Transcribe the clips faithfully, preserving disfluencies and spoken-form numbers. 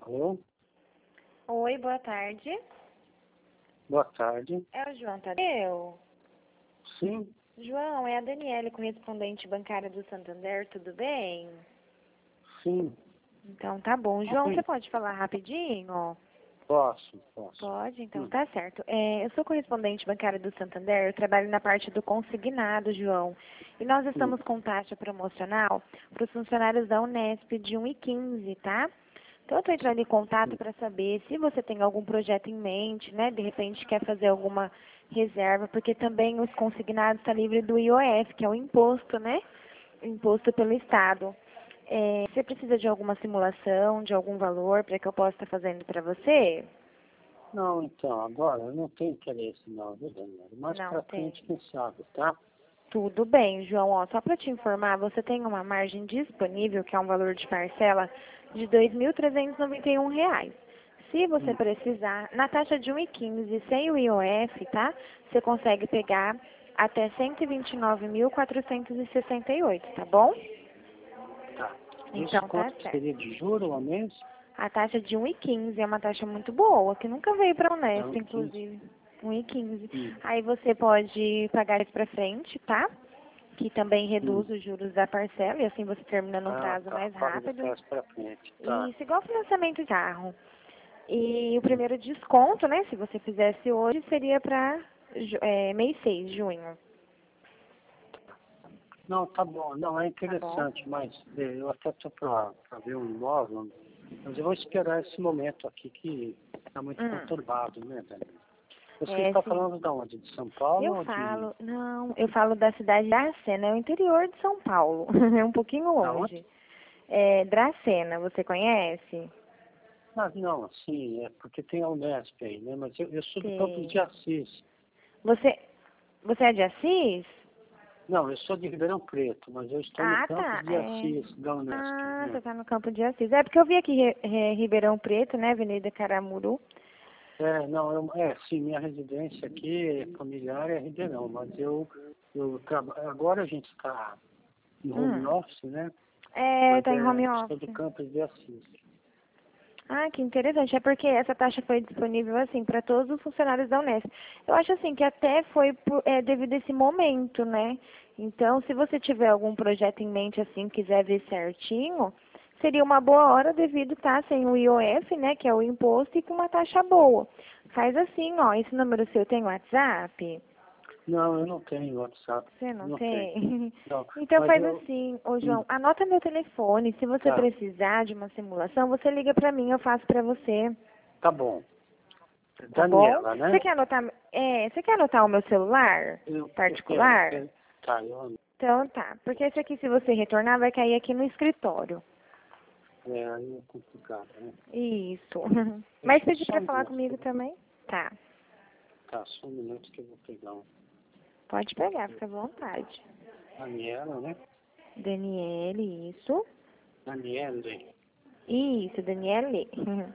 Alô? Oi, boa tarde. Boa tarde. É o João Tadeu? Sim, João, é a Daniele, correspondente bancária do Santander, tudo bem? sim. Então tá bom. João, Sim. você pode falar rapidinho? Posso, posso. Pode, então Hum. tá certo. É, eu sou correspondente bancária do Santander, eu trabalho na parte do consignado, João. E nós estamos Hum. com taxa promocional para os funcionários da Unesp de um e quinze, tá? Então eu estou entrando em contato para saber se você tem algum projeto em mente, né? De repente quer fazer alguma reserva, porque também os consignados estão livres do I O F, que é o imposto, né? Imposto pelo Estado. É, você precisa de alguma simulação, de algum valor para que eu possa estar fazendo para você? Não, então, agora eu não tenho interesse não, viu, Daniela? Mais Não pra tem. frente, quem sabe, tá? Tudo bem, João. Ó, só para te informar, você tem uma margem disponível, que é um valor de parcela de dois mil trezentos e noventa e um reais. Se você Hum. precisar, na taxa de um e quinze, sem o I O F, tá? Você consegue pegar até cento e vinte e nove mil quatrocentos e sessenta e oito, tá bom? Tá. Isso Então tá quanto que certo. seria de juro ao mês? A taxa de um e quinze é uma taxa muito boa, que nunca veio para a É Unesp, um quinze. inclusive. um e quinze. Hum. Aí você pode pagar isso para frente, tá? Que também Hum. reduz os juros da parcela e assim você termina num Ah, prazo tá. mais Paga de rápido. trás pra frente. Tá. Isso, igual financiamento de carro. E o Hum. primeiro desconto, né, se você fizesse hoje, seria para é, mês seis, junho. Não, tá bom. Não, é Tá bom? interessante, mas eh, eu até tô pra, pra ver um imóvel, mas eu vou esperar esse momento aqui que tá muito Hum. conturbado, né, Daniela? Você É, está sim. falando de onde? De São Paulo Eu ou de... falo, não, eu falo da cidade de Dracena, é o interior de São Paulo, é um pouquinho Da onde? longe. É, Dracena, você conhece? Ah, não, assim, é porque tem a Unesp aí, né? Mas eu, eu sou do Campo de Sei. Assis. Você, você é de Assis? Não, eu sou de Ribeirão Preto, mas eu estou no Ah, Campos tá. de É. Assis, da Unesp, Ah, você né? tá no Campo de Assis. É porque eu vi aqui Ri- Ri- Ribeirão Preto, né? Avenida Caramuru. É, não, eu, é, sim, minha residência aqui familiar é Ribeirão, mas eu, eu trabalho, agora a gente está em home Hum. office, né? É, Mas tá em é, home sou do office. Campos de Assis. Ah, que interessante. É porque essa taxa foi disponível, assim, para todos os funcionários da Unesp. Eu acho, assim, que até foi por- é, devido a esse momento, né? Então, se você tiver algum projeto em mente, assim, quiser ver certinho, seria uma boa hora devido estar sem o I O F, né, que é o imposto, e com uma taxa boa. Faz assim, ó, esse número seu tem WhatsApp? Não, eu não tenho WhatsApp, Você não não tenho. tem? Não, Então mas faz eu, assim, ô hum, João, anota meu telefone. Se você tá, precisar de uma simulação, você liga pra mim, eu faço pra você. tá bom. Tá bom? Daniela, né? Você quer anotar, é, você quer anotar o meu celular Eu, eu quero, eu particular? quero. Tá, eu Então tá, porque esse aqui, se você retornar, vai cair aqui no escritório. é, aí é complicado, né? Isso. Mas Deixa eu pedir só pra um falar minuto. que comigo eu vou- também? Tá. Tá, só um minuto que eu vou pegar um. Pode pegar, fica à vontade. Daniela, né? Daniele, isso. Daniele Isso, Daniele.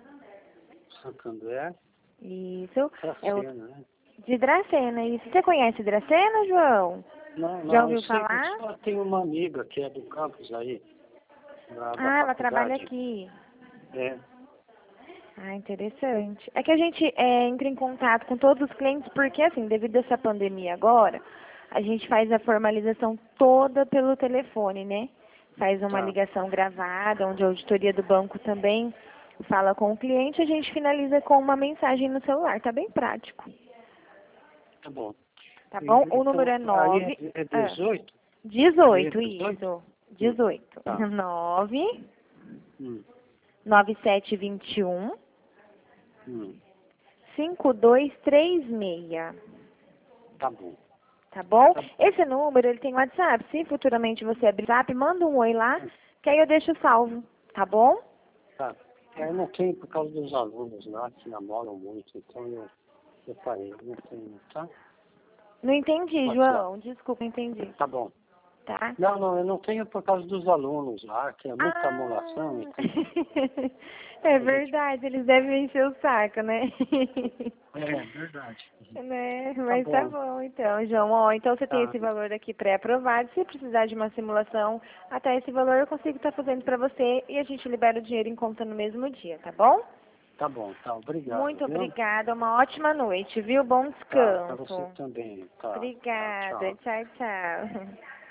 Santander, Isso. É o Tracena, né? de Dracena, isso. Você conhece Dracena, João? Não, Já não, eu ouviu sei que eu falar? só tenho uma amiga que é do campus aí, da, da Ah, ela trabalha faculdade. aqui. É, Ah, interessante. É que a gente é, entra em contato com todos os clientes porque, assim, devido a essa pandemia agora, a gente faz a formalização toda pelo telefone, né? Faz uma tá, ligação gravada, onde a auditoria do banco também fala com o cliente, a gente finaliza com uma mensagem no celular. Tá bem prático. tá bom. Tá E- bom? O número Então, é aí nove. é, é Ah, dezoito? Aí é dezoito, dezoito? isso. Hum, Dezoito. tá. Nove Hum, nove sete vinte e um hum, cinco dois três seis. tá bom. Tá bom? Tá, Esse número, ele tem WhatsApp. Se futuramente você abrir o WhatsApp, manda um oi lá, que aí eu deixo salvo. Tá bom? tá. É, eu não tenho por causa dos alunos lá que namoram muito, então eu, eu parei, não tenho, tá? Não entendi, WhatsApp. João. Desculpa, entendi. Tá bom. Tá? Não, não, eu não tenho por causa dos alunos lá, que é muita amolação, Ah! então É a gente... verdade, eles devem encher o saco, né? É, verdade. Né? Mas tá bom. tá bom, então, João. Ó, então você tem Tá. esse valor aqui pré-aprovado. Se precisar de uma simulação, até esse valor eu consigo estar fazendo para você e a gente libera o dinheiro em conta no mesmo dia, tá bom? Tá bom, tá. Obrigado. Muito Viu? obrigada. Uma ótima noite, viu? Bom Tá, pra descanso. você também. Tá. Tá, Obrigada. tchau. Tchau, tchau.